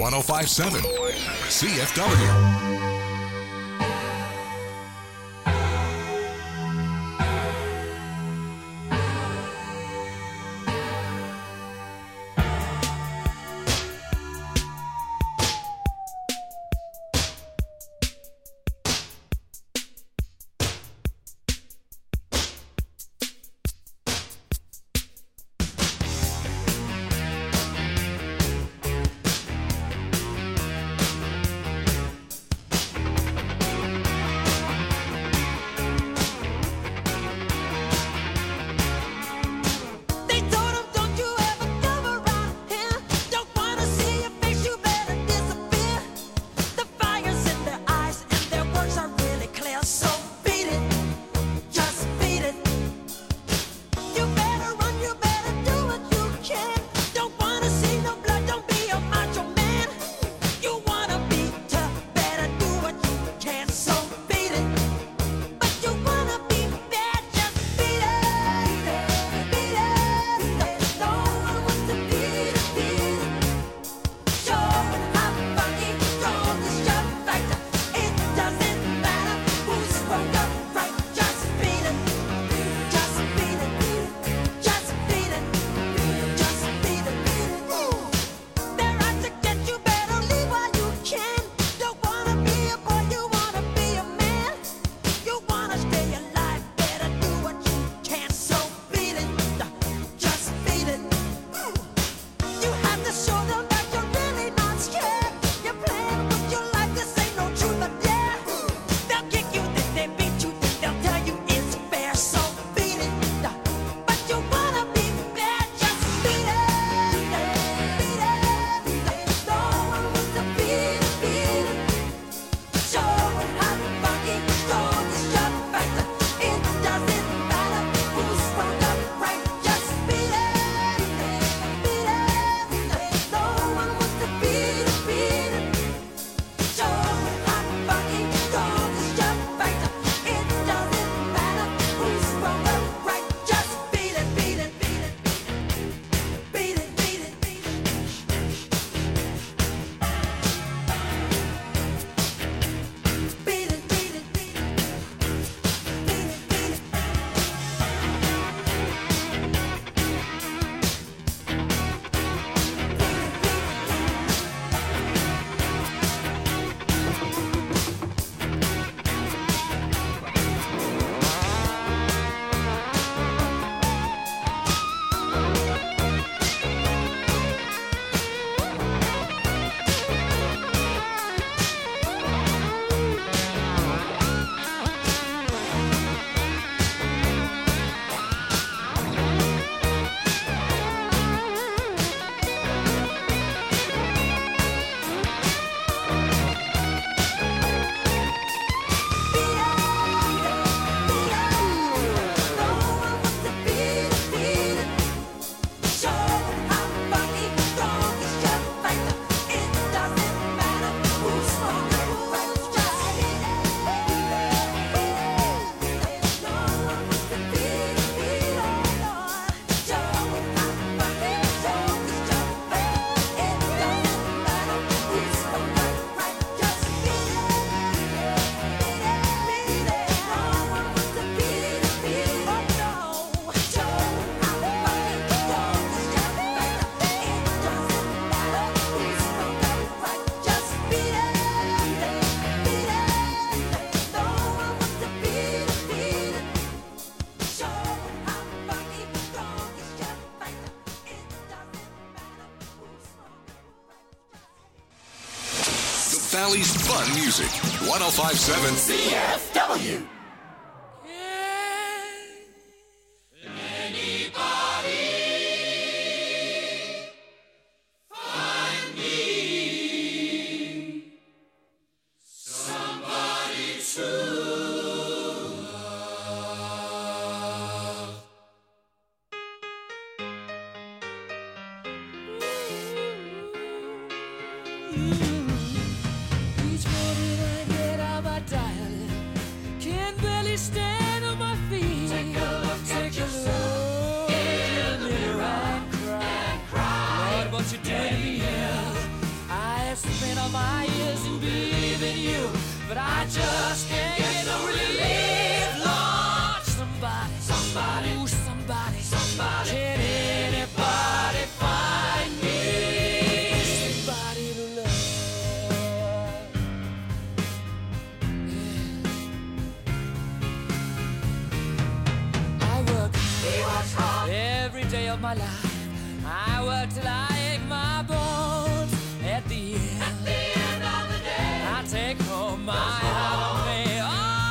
1057 CFW. Valley's fun music. 1057 CFW. just can't get no relief, Lord. Somebody, ooh, somebody, can anybody find me somebody to love? Yeah. I work every day of my life. I work till I ache my bones. At the end of the day, I take home my heart of me.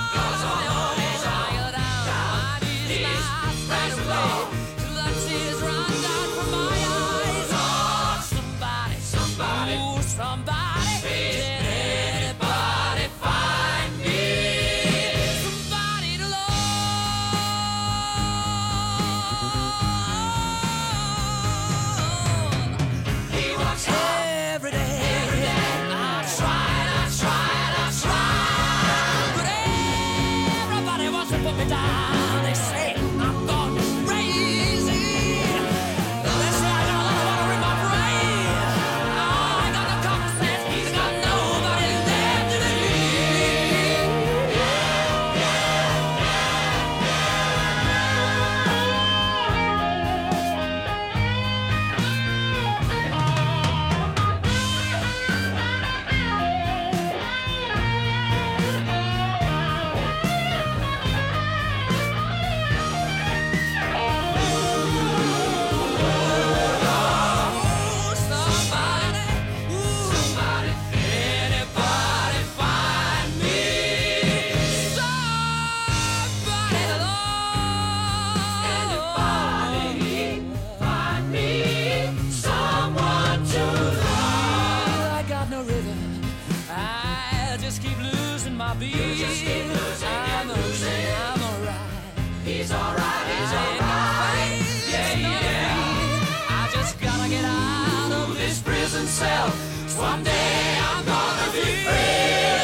One day I'm gonna be free.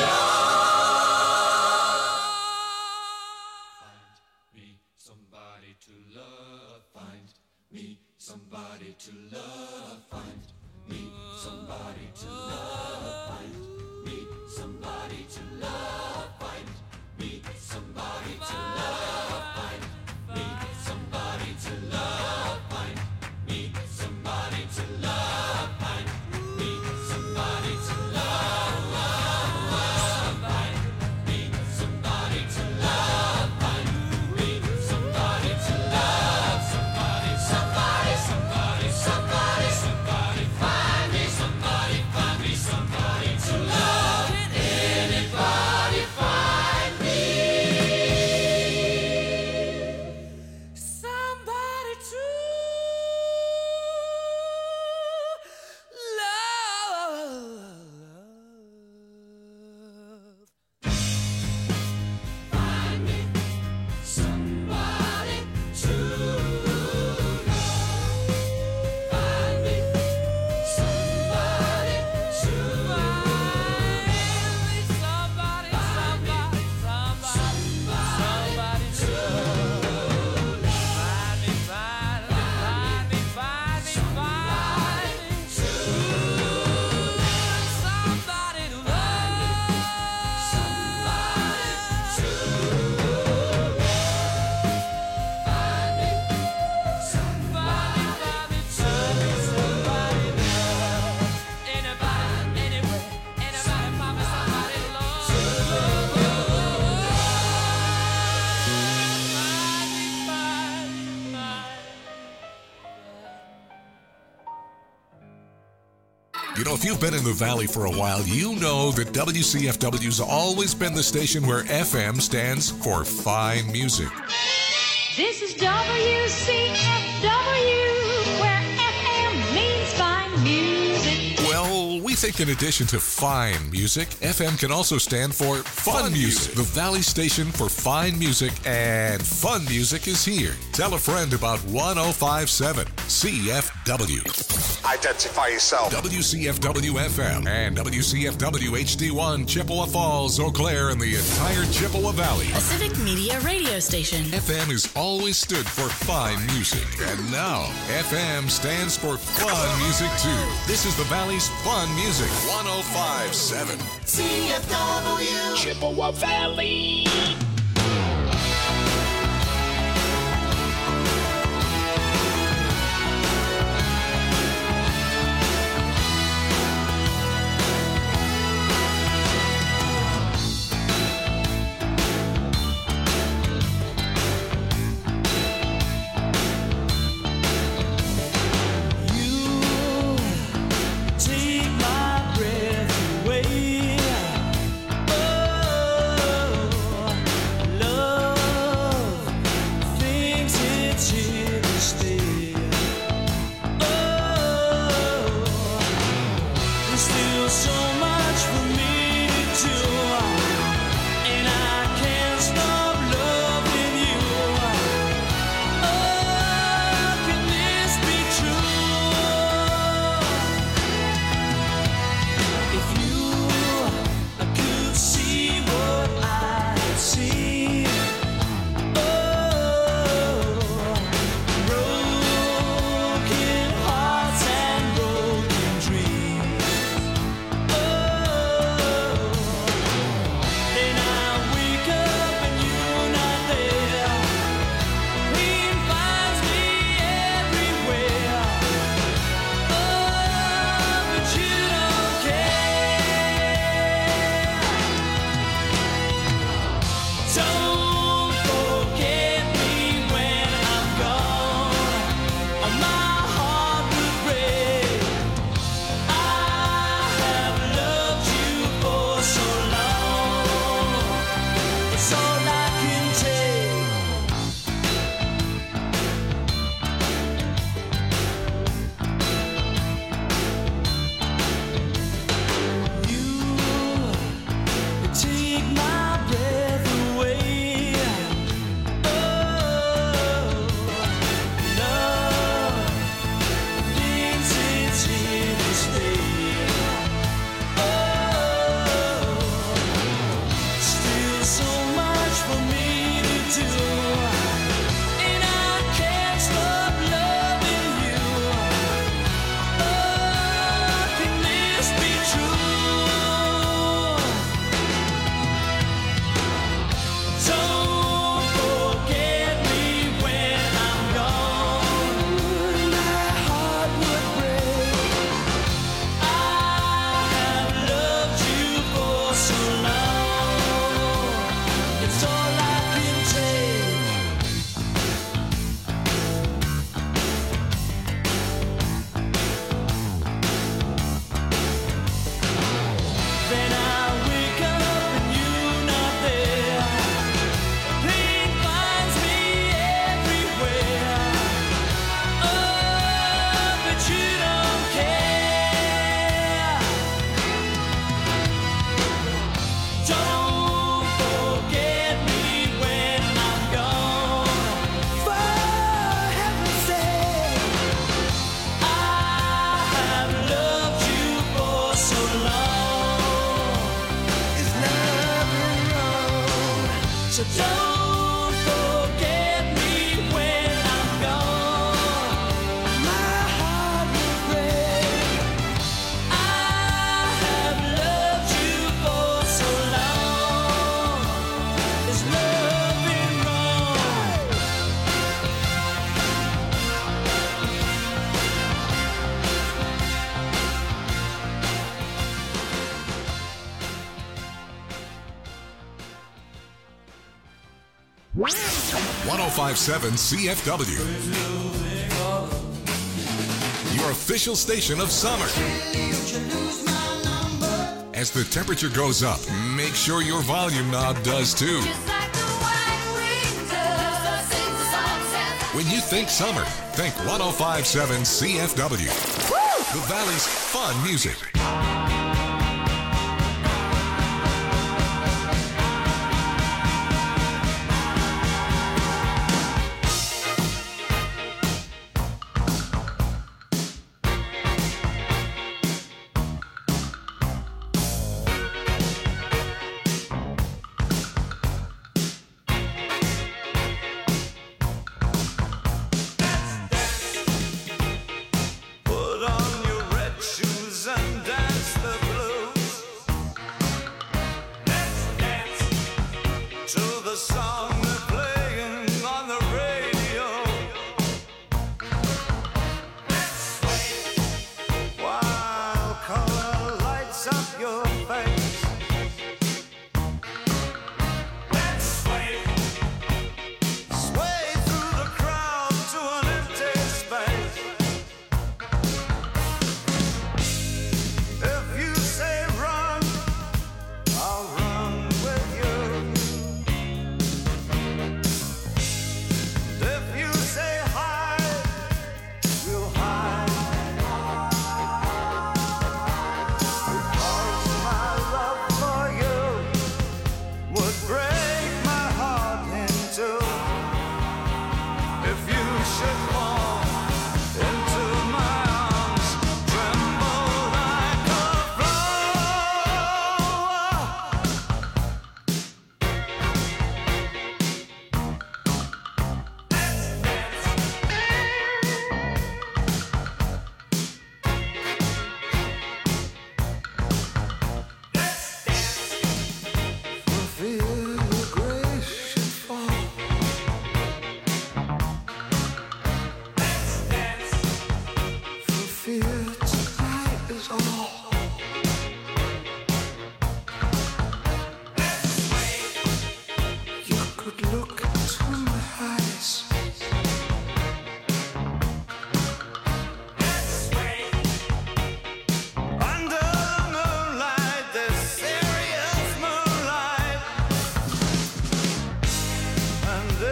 Find me somebody to love. Find me somebody to love. Find me somebody to love. Find me somebody to love. Find me somebody to love. Find me somebody to love. Find me somebody to love. Find somebody to love, find me somebody to love, find me somebody to love, somebody, find me somebody to love. Can anybody find me somebody to You know, if you've been in the Valley for a while, you know that WCFW's always been the station where FM stands for fine music. This is WCFW, where FM means fine music. Well, we think in addition to fine music, FM can also stand for fun music. The Valley station for fine music and fun music is here. Tell a friend about 105.7 CFW. Identify yourself. WCFW FM and WCFW HD1 Chippewa Falls, Eau Claire, and the entire Chippewa Valley. A civic media radio station. FM has always stood for fine music, and now FM stands for fun music too. This is the Valley's fun music. 105.7 CFW Chippewa Valley. .5.7 CFW. Your official station of summer. As the temperature goes up, make sure your volume knob does too. When you think summer, think 105.7 CFW. The Valley's fun music.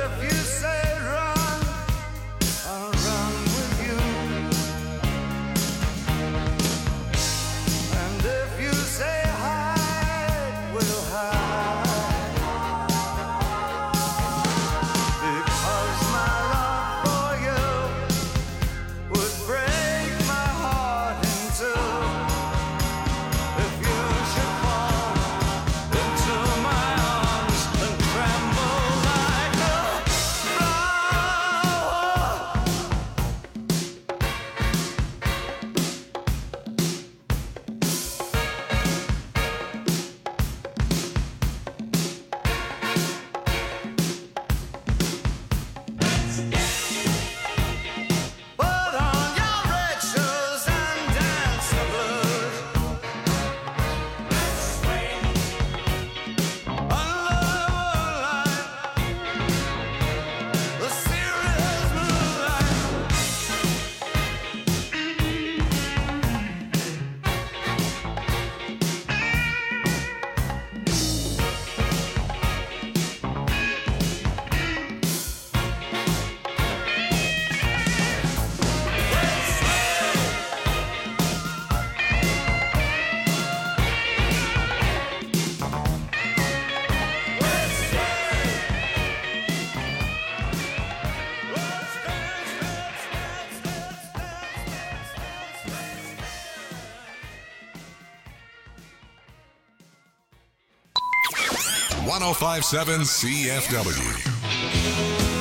1057 CFW.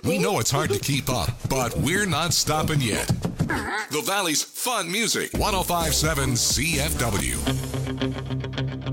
We know it's hard to keep up, but we're not stopping yet. The Valley's fun music, 105.7 CFW.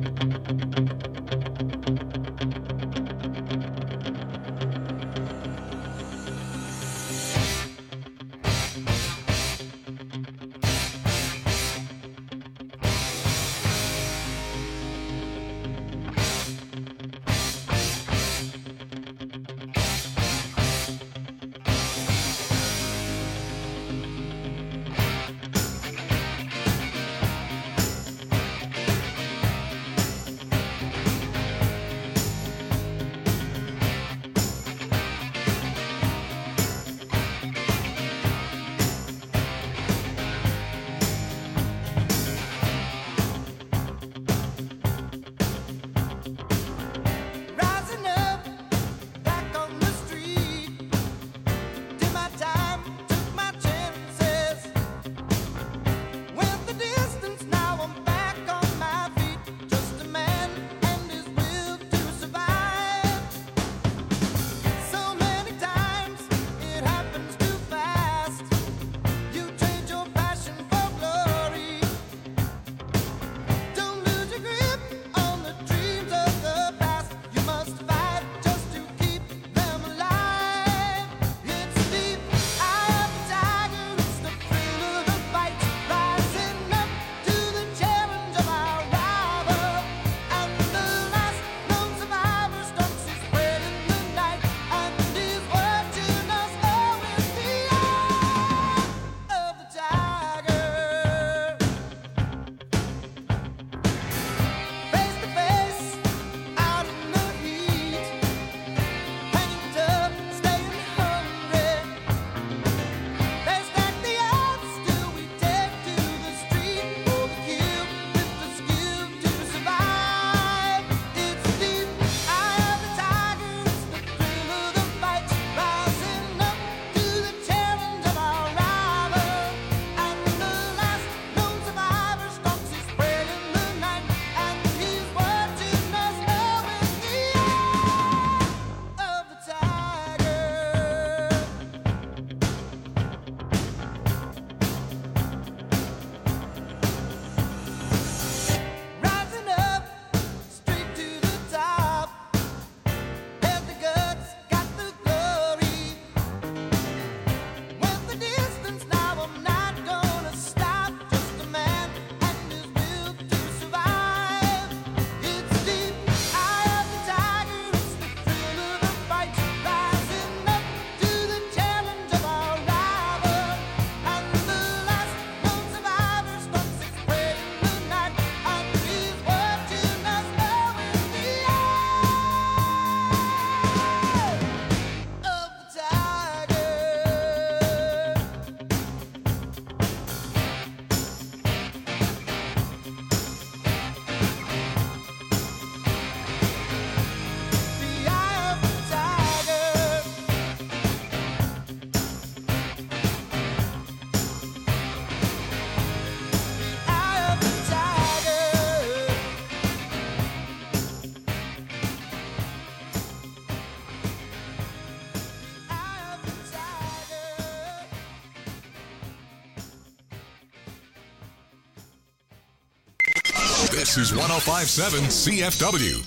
This is 105.7 CFW.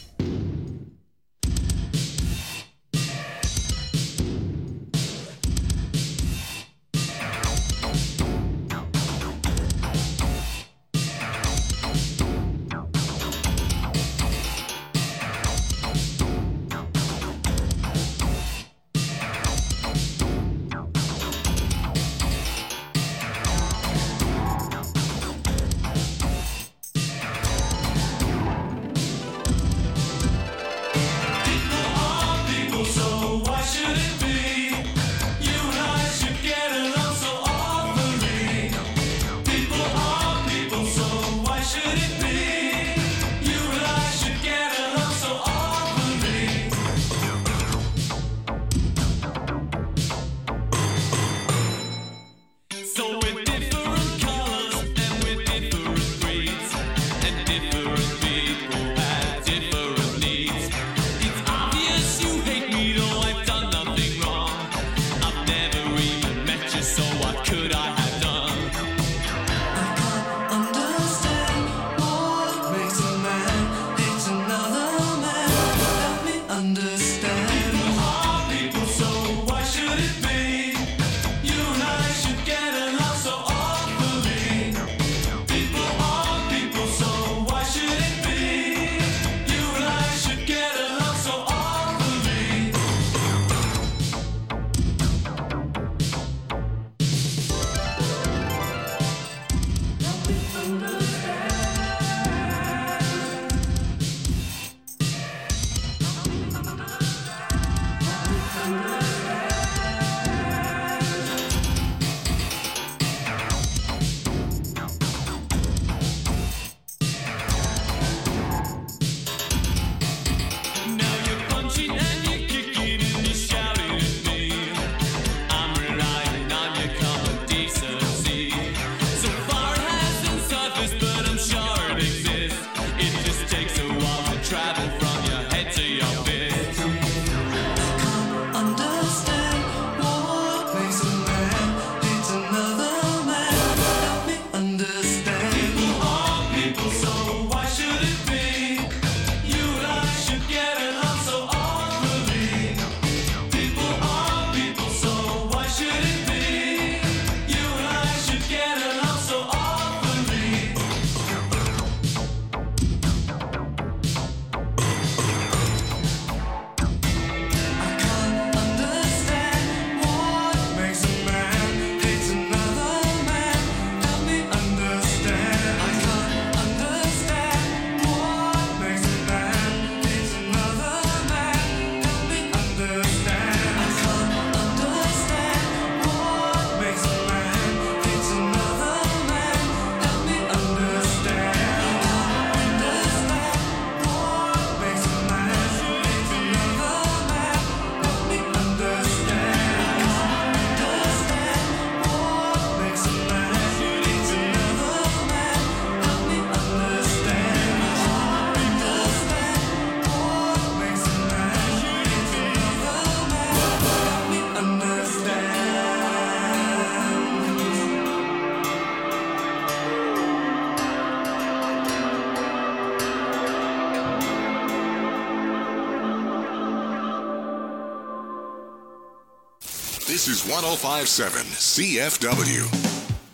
This is 105.7 CFW.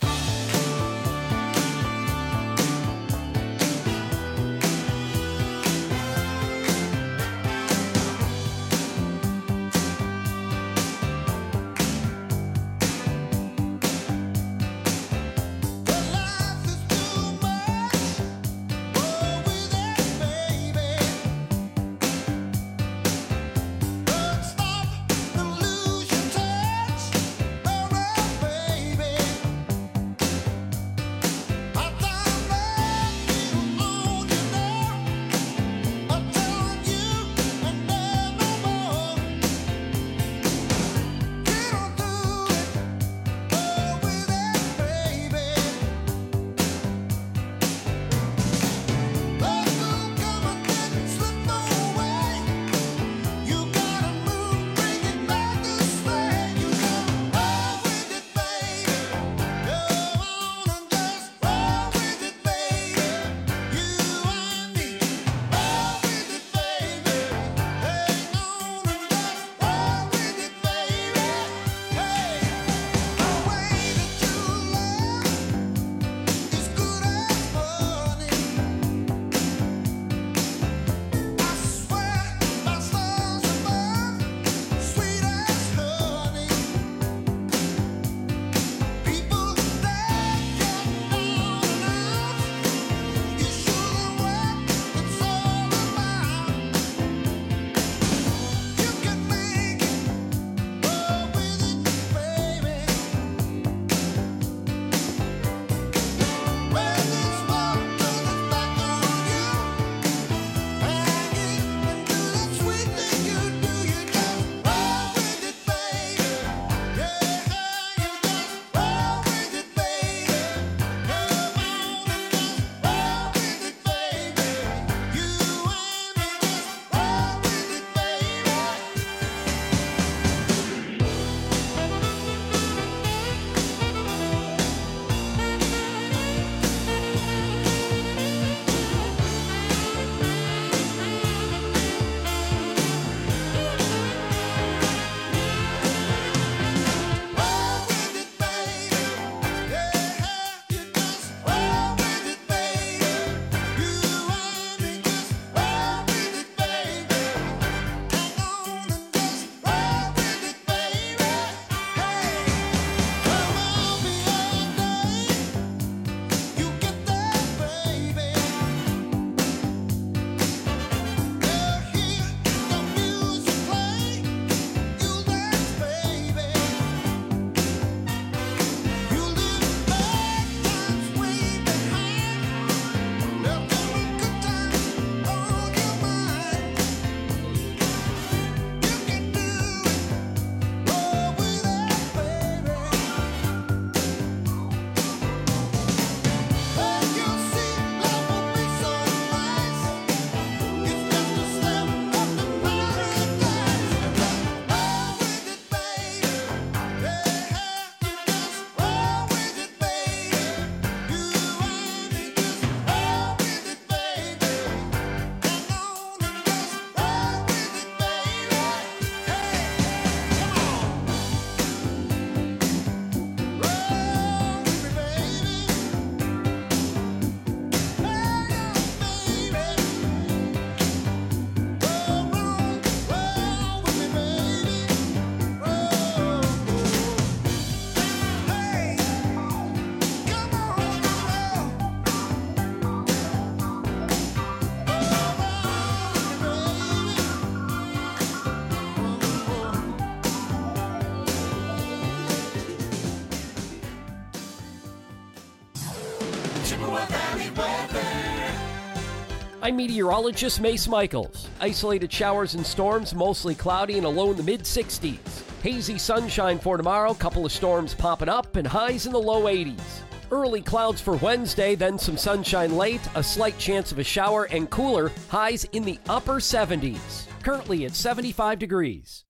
I'm meteorologist Mace Michaels. Isolated showers and storms, mostly cloudy and a low in the mid-60s. Hazy sunshine for tomorrow, couple of storms popping up, and highs in the low 80s. Early clouds for Wednesday, then some sunshine late, a slight chance of a shower, and cooler, highs in the upper 70s. Currently at 75 degrees.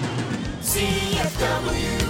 CFW.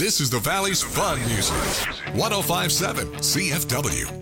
This is the Valley's Fun Music. 105.7 CFW.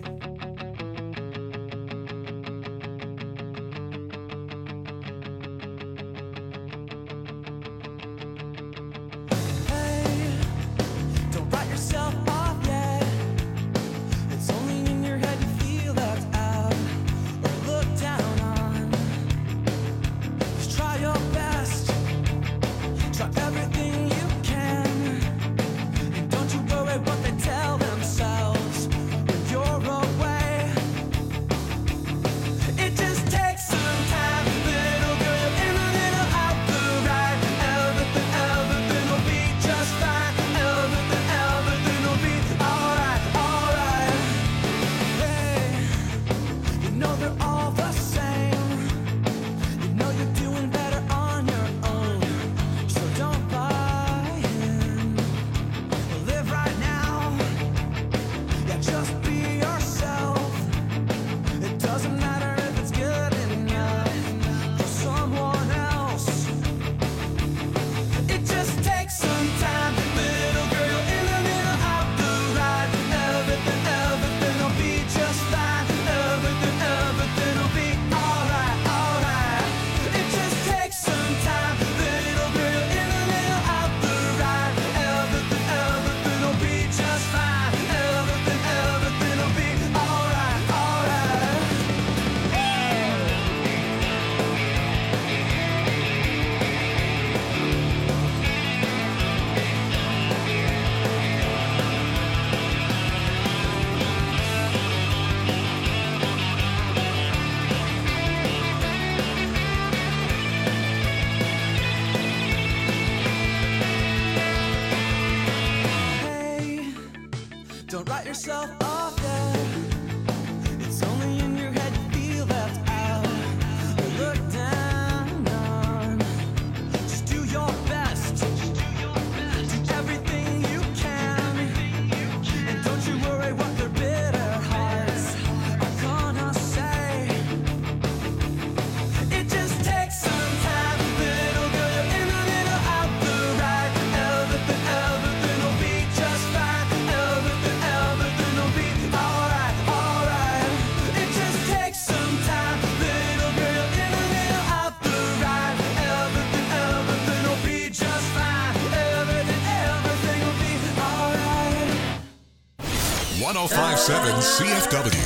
CFW.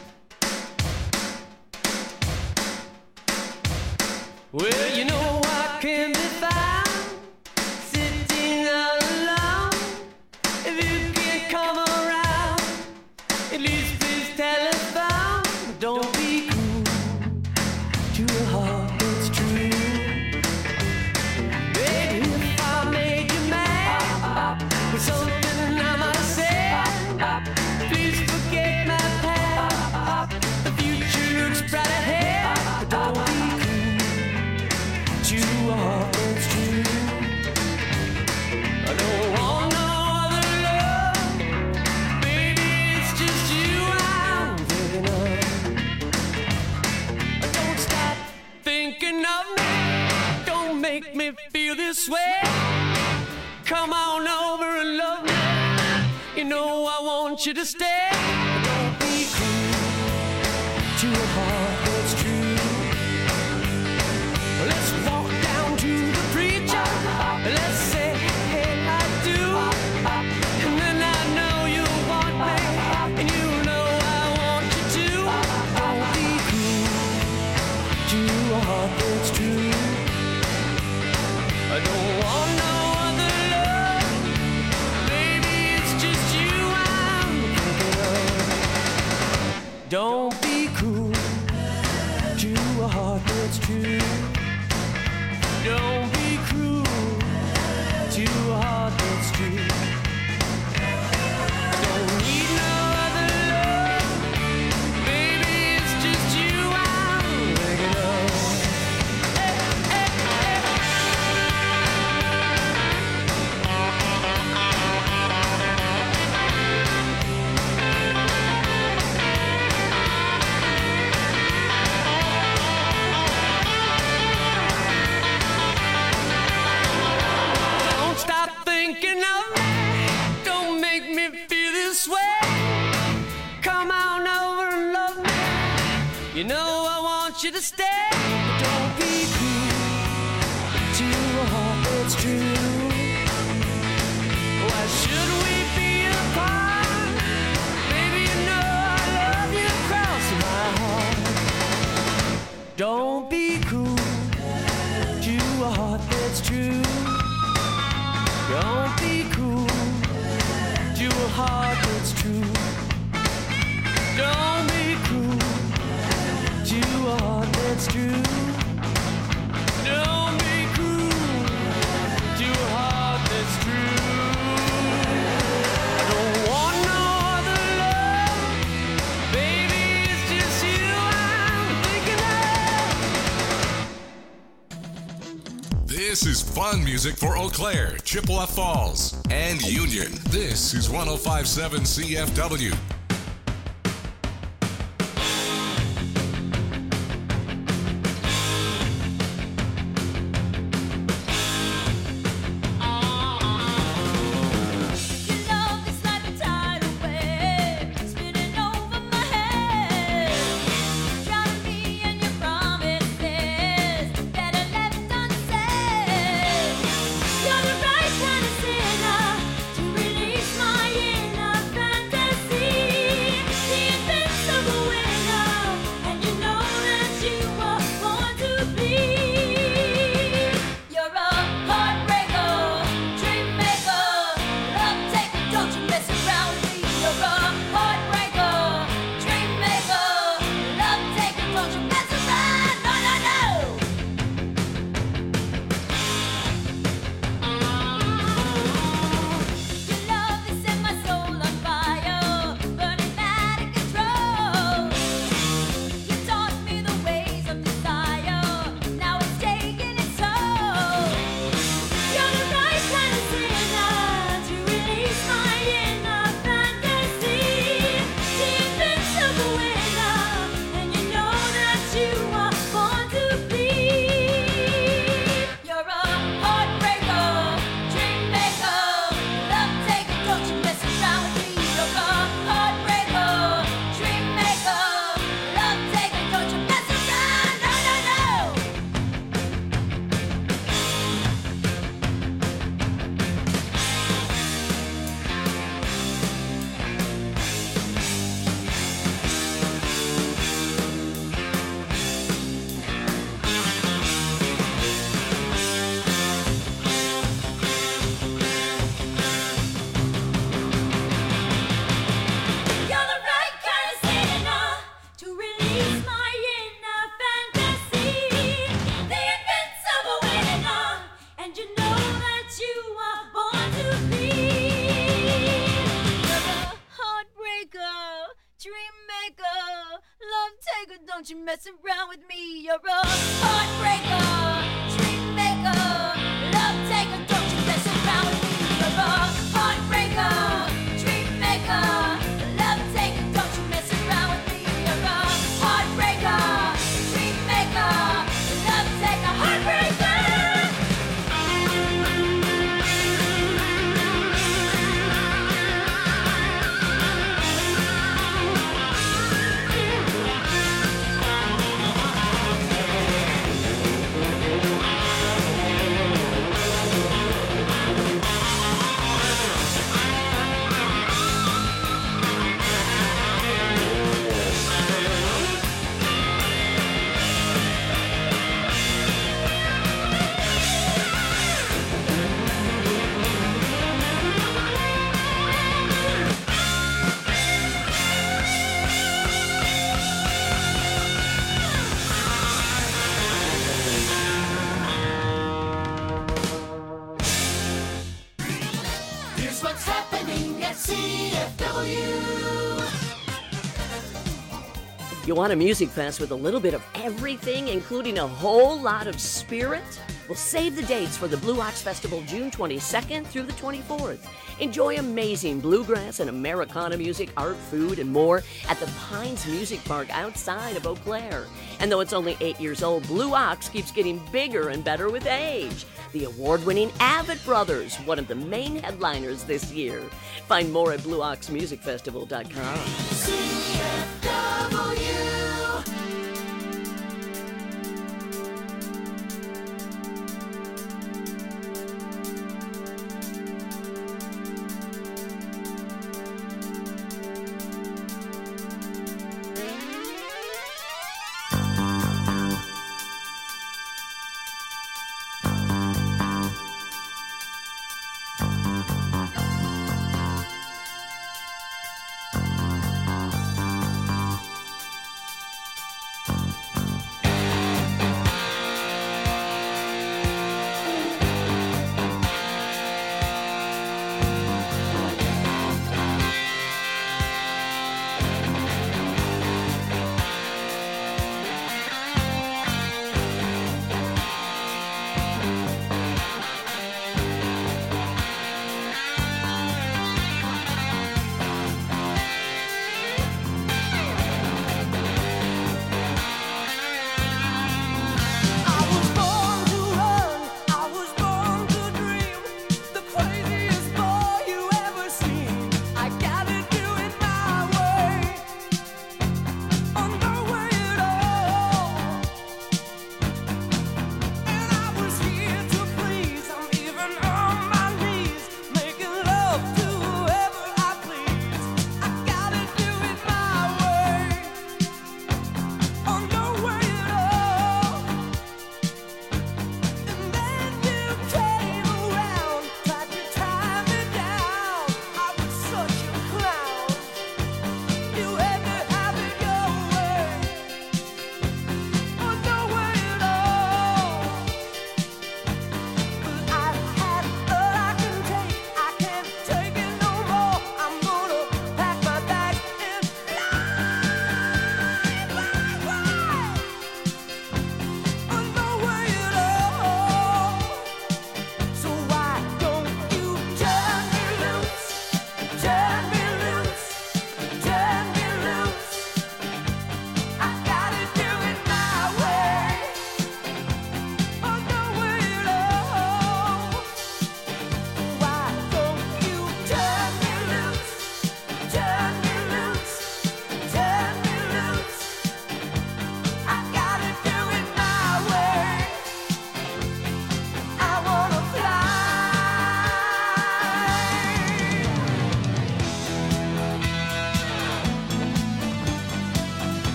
Well, you know I can be found sitting all alone. If you can't come around, at least please telephone. Don't be cruel to a heart that's true. Baby, if I made you mad with something I might say, please forget my past. The future looks bright ahead, but don't be cruel to a heart that's true. I don't want no other love, baby, it's just you I'm thinking of. Don't stop thinking of me, don't make me feel this way. Come on over and love me, you know I want you to stay. Don't be cruel to a heart that's true. Let's walk down to the preacher. Let's say, hey, I do. And then I know you want me, and you know I want you to. Don't be cruel to a heart that's true. I don't want no other love, baby, it's just you I'm thinking of. Don't be cruel to a heart that's true. Don't be cruel to a heart that's true. Don't need no other love, baby, it's just you I'm thinking of. You know I want you to stay. Don't be cruel to a heart that's true. Why should we be apart? Baby, you know I love you across my heart. Don't be cruel to a heart that's true. Don't be cruel to a heart that's true. Don't be cruel to a heart that's true. Don't be cruel to a heart that's true. I don't want no other love. Baby, it's just you I'm thinking of. This is fun music for Eau Claire, Chippewa Falls, and Union. This is 105.7 CFW. Don't you mess around with me, you're a heartbreaker, dream maker, love taker. Don't you mess around with me, you're a heartbreaker, dream maker, love taker. Don't you mess around with me, you're a heartbreaker, dream maker, love taker, heartbreaker. Here's what's happening at CFW. You want a music fest with a little bit of everything, including a whole lot of spirit? Well, save the dates for the Blue Ox Festival June 22nd through the 24th. Enjoy amazing bluegrass and Americana music, art, food, and more at the Pines Music Park outside of Eau Claire. And though it's only 8 years old, Blue Ox keeps getting bigger and better with age. The award-winning Avett Brothers, one of the main headliners this year. Find more at BlueOxMusicFestival.com. CFW.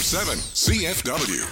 105.7 CFW.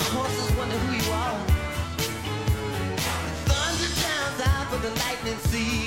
See